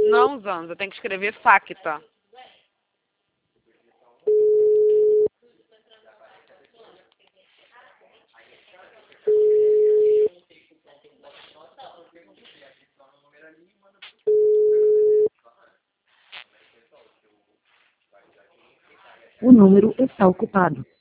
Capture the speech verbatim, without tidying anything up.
Não, Zanza, tem que escrever facta. O número está ocupado.